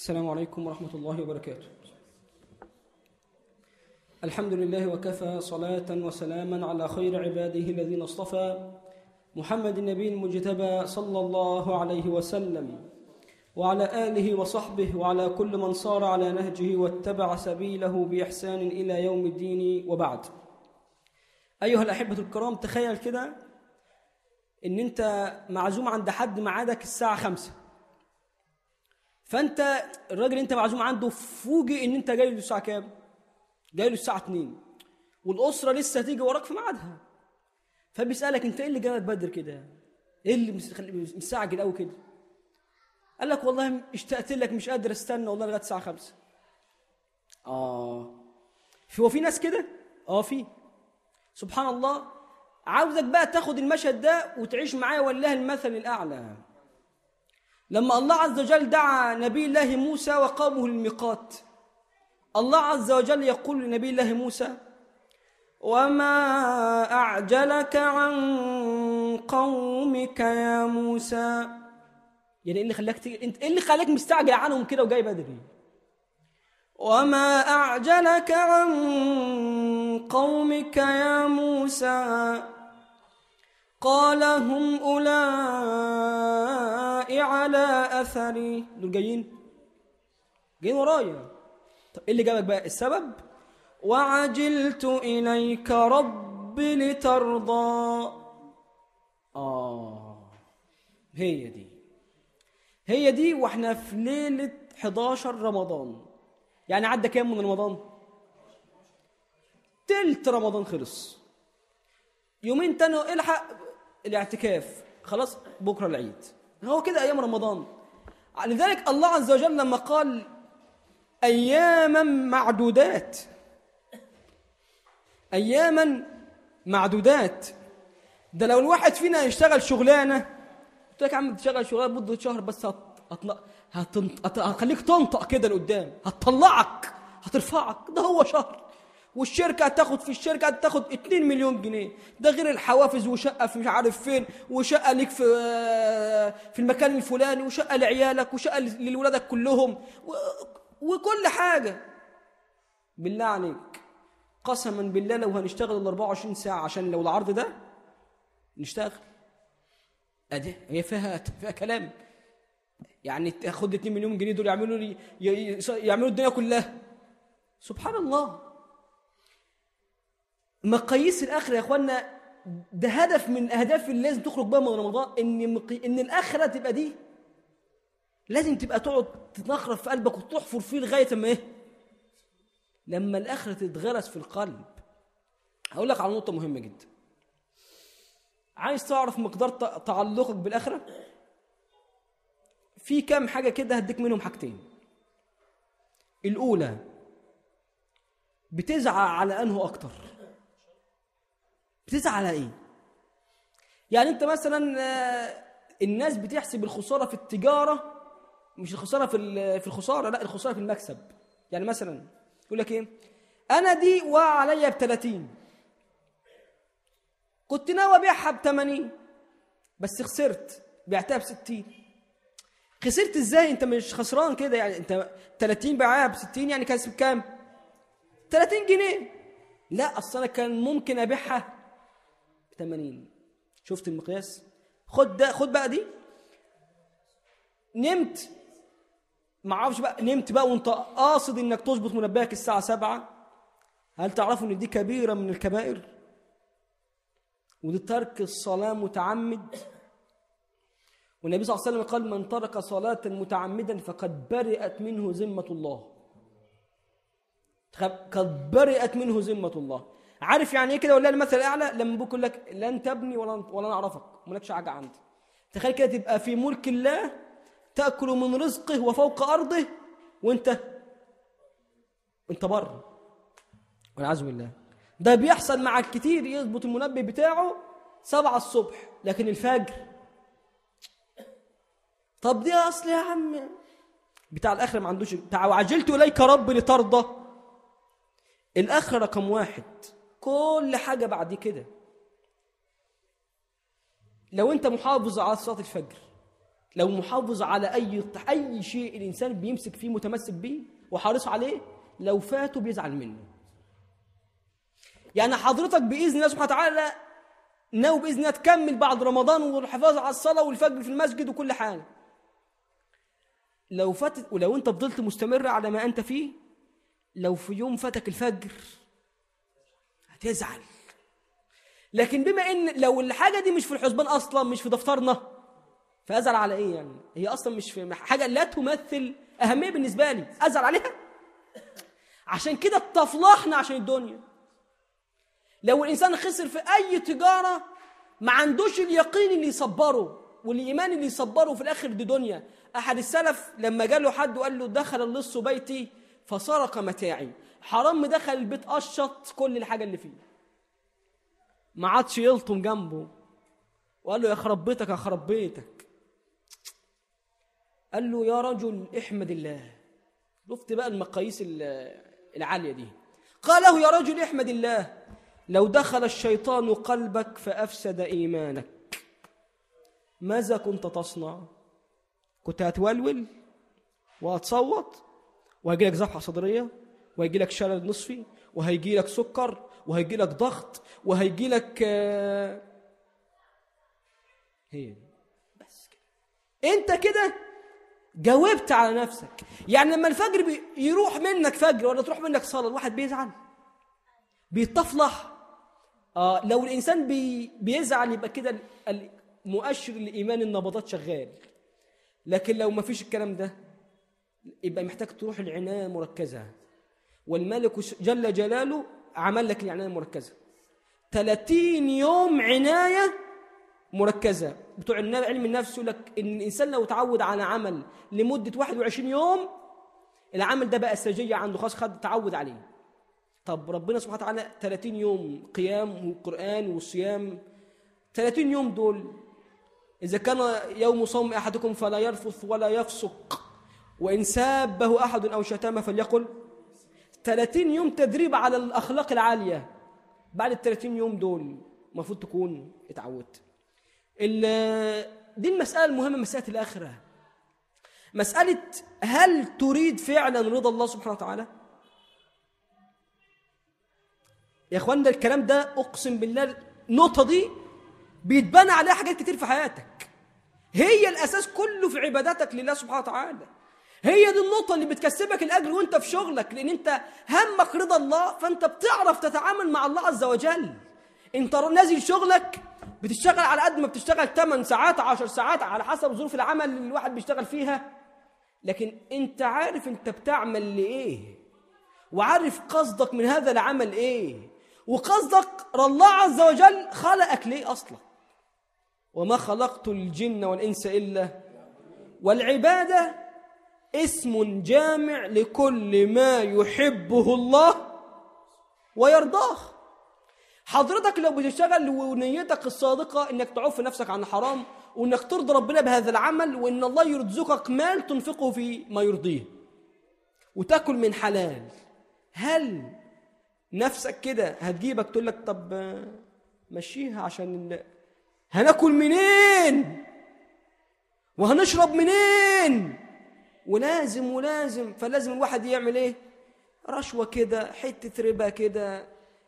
السلام عليكم ورحمة الله وبركاته. الحمد لله وكفى، صلاة وسلاما على خير عباده الذين اصطفى، محمد النبي المجتبى صلى الله عليه وسلم، وعلى آله وصحبه وعلى كل من صار على نهجه واتبع سبيله بإحسان إلى يوم الدين، وبعد. أيها الأحبة الكرام، تخيل كده إن أنت معزوم عند حد ميعادك الساعة 5، فأنت الراجل أنت معزوم عنده فوجئ إن أنت جاي له الساعة كام؟ جاي له الساعة 2، والأسرة لسه هتيجي وراك في ميعادها، فبيسألك أنت إيه اللي جابك بدر كده؟ إيه اللي مستعجل قوي كده؟ قال لك والله اشتقت لك، مش قادر استنى والله لغاية الساعة 5. هو في ناس كده؟ في. سبحان الله. عاوزك بقى تاخد المشهد ده وتعيش معايا والله المثل الأعلى. لما الله عز وجل دعا نبي الله موسى وقومه للميقات، الله عز وجل يقول لنبي الله موسى: وما أعجلك عن قومك يا موسى. يعني ايه اللي خلاك انت ايه اللي خلاك مستعجل عنهم كده وجاي بدري؟ وما أعجلك عن قومك يا موسى قال هم أولئك على أثري. دول جايين ورايا. طب ايه اللي جابك بقى؟ السبب: وعجلت إليك رب لترضى. هي دي واحنا في ليلة 11 رمضان. يعني عدى كام من رمضان؟ تلت رمضان خلص. يومين تاني الحق الاعتكاف، خلاص بكرة العيد. هو كده أيام رمضان. لذلك الله عز وجل لما قال أياما معدودات، ده لو الواحد فينا يشتغل شغلانة، قلت لك يا عم تشتغل شغلانة مدة شهر بس، هتخليك تنطق كده لقدام، هتطلعك، هترفعك. ده هو شهر، والشركة هتاخد في الشركة هتاخد 2 مليون جنيه، ده غير الحوافز وشقة في مش عارف فين، وشقة ليك في المكان الفلاني، وشقة لعيالك، وشقة لولادك كلهم، وكل حاجة. بالله عليك، قسما بالله لو هنشتغل 24 ساعة عشان لو العرض ده نشتغل. هي فيها كلام. يعني تاخد 2 مليون جنيه دول يعملوا الدنيا كلها. سبحان الله. مقاييس الآخرة يا اخوانا، ده هدف من اهداف اللي لازم تخرج بقى من رمضان، ان الآخرة تبقى دي لازم تبقى تقعد تتنخرف في قلبك وتحفر فيه لغاية ما لما الآخرة تتغرس في القلب. هقول لك على نقطة مهمة جدا. عايز تعرف مقدار تعلقك بالآخرة؟ في كام حاجة كده هديك منهم حاجتين. الأولى، بتزعل على أنه أكتر؟ بتزعل على إيه؟ يعني أنت مثلا الناس بتحسب الخسارة في التجارة، مش الخسارة في الخسارة، لا، الخسارة في المكسب. يعني مثلا يقول لك إيه؟ أنا دي وعليا ب30، كنت ناوي أبيعها ب80 بس خسرت، بعتها ب60. خسرت إزاي؟ أنت مش خسران كده، يعني أنت 30 بيعها ب60 يعني كسب كام؟ 30 جنيه. لا، أصل أنا كان ممكن أبيعها ب80. شفت المقياس؟ خد بقى دي. نمت، معرفش بقى، نمت بقى وانت قاصد انك تظبط منبهك الساعة 7، هل تعرفوا ان دي كبيرة من الكبائر؟ ودي ترك الصلاة متعمد. والنبي صلى الله عليه وسلم قال: من ترك صلاة متعمدا فقد برئت منه ذمة الله. قد برئت منه ذمة الله. عارف يعني ايه كده؟ ولا المثل الاعلى لما بيقول لك لن تبني ولا نعرفك، مالكش حاجة عندي. تخيل كده تبقى في ملك الله، تأكل من رزقه وفوق أرضه، وانت بره، والعياذ بالله. ده بيحصل مع الكتير. يضبط المنبه بتاعه 7 الصبح، لكن الفجر، طب دي أصل يا عم بتاع الآخرة ما عندوش. بتاع وعجلت إليك رب لترضى، الآخرة رقم 1، كل حاجة بعد كده. لو انت محافظ على صلاة الفجر، لو محافظ على أي شيء الإنسان بيمسك فيه متمسك به وحريص عليه، لو فاته بيزعل منه. يعني حضرتك بإذن الله سبحانه وتعالى ناوي بإذن الله تكمل بعد رمضان والحفاظ على الصلاة والفجر في المسجد وكل حاجة، لو فاتت ولو أنت فضلت مستمر على ما أنت فيه، لو في يوم فاتك الفجر هتزعل. لكن بما إن لو الحاجة دي مش في الحسبان أصلا، مش في دفترنا، فأزعل على إيه يعني؟ هي أصلا مش في حاجة لا تمثل أهمية بالنسبة لي، أزعل عليها؟ عشان كده اتفلحنا عشان الدنيا. لو الإنسان خسر في أي تجارة ما عندوش اليقين اللي يصبره والإيمان اللي يصبره، في الآخر دي دنيا. أحد السلف لما جاء له حد وقال له دخل اللص بيتي فسرق متاعي، حرام دخل البيت قشط كل الحاجة اللي فيه، ما عادش يلطم جنبه وقال له يا خرب بيتك يا خرب بيتك. قال له يا رجل احمد الله. شفت بقى المقاييس العالية دي. قال له يا رجل احمد الله، لو دخل الشيطان قلبك فأفسد إيمانك ماذا كنت تصنع؟ كنت هتولول وهتصوت وهيجي لك ذبحة صدرية وهيجي لك شلل نصفي وهيجي لك سكر وهيجي لك ضغط وهيجي لك هي بس كده. انت كده جاوبت على نفسك. يعني لما الفجر يروح منك فجر ولا تروح منك صلاة، الواحد بيزعل بيتطفلح. لو الإنسان بيزعل يبقى كده مؤشر الإيمان النبضات شغال. لكن لو ما فيش الكلام ده يبقى محتاج تروح العناية المركزة، والملك جل جلاله عمل لك العناية المركزة 30 يوم عناية مركزة. بتوع علم النفس يقول لك إن الإنسان لو تعود على عمل لمدة 21 يوم، العمل ده بقى استراتيجية عنده، خلاص خد تعود عليه. طب ربنا سبحانه وتعالى 30 يوم قيام وقرآن وصيام، 30 يوم دول إذا كان يوم صوم أحدكم فلا يرفث ولا يفسق، وإن سابه أحد أو شتمه فليقل. 30 يوم تدريب على الأخلاق العالية. بعد ال 30 يوم دول المفروض تكون اتعودت. دي المسألة المهمة، مسألة الآخرة، مسألة هل تريد فعلا رضا الله سبحانه وتعالى؟ يا اخوان ده الكلام ده اقسم بالله النقطه دي بيتبنى عليها حاجات كتير في حياتك، هي الاساس كله في عبادتك لله سبحانه وتعالى. هي دي النقطه اللي بتكسبك الاجر وانت في شغلك، لان انت همك رضا الله، فانت بتعرف تتعامل مع الله عز وجل. انت نازل شغلك بتشتغل على قد ما بتشتغل 8 ساعات 10 ساعات على حسب ظروف العمل اللي الواحد بيشتغل فيها، لكن انت عارف انت بتعمل لايه، وعارف قصدك من هذا العمل ايه، وقصدك الله عز وجل خلقك ليه أصلا. وما خلقت الجن والإنس إلا. والعبادة اسم جامع لكل ما يحبه الله ويرضاه. حضرتك لو بتشتغل ونيتك الصادقة إنك تعف نفسك عن الحرام وإنك ترضي ربنا بهذا العمل، وإن الله يرزقك مال تنفقه في ما يرضيه وتأكل من حلال، هل نفسك كده هتجيبك تقول لك طب مشيها عشان هناكل منين وهنشرب منين ولازم فلازم الواحد يعمل ايه؟ رشوة كده، حتة ربا كده،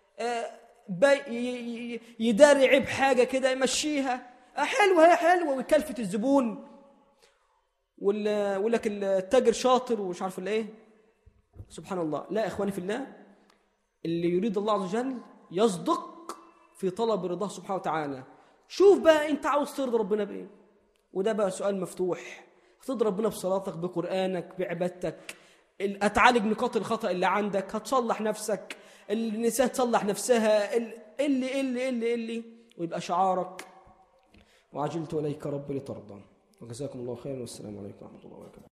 يداري عيب حاجة كده يمشيها، حلوة هي حلوة، ويكلفت الزبون ويقول لك التاجر شاطر ومش عارف ايه. سبحان الله. لا اخواني في الله، اللي يريد الله عز وجل يصدق في طلب رضاه سبحانه وتعالى. شوف بقى انت عاوز ترضي ربنا بايه، وده بقى سؤال مفتوح. هترضي ربنا بصلاتك، بقرآنك، بعبادتك، هتعالج نقاط الخطأ اللي عندك، هتصلح نفسك، النساء تصلح نفسها، اللي ويبقى شعارك وعجلت إليك ربي لترضى. وجزاكم الله خيرا، والسلام عليكم ورحمة الله وبركاته.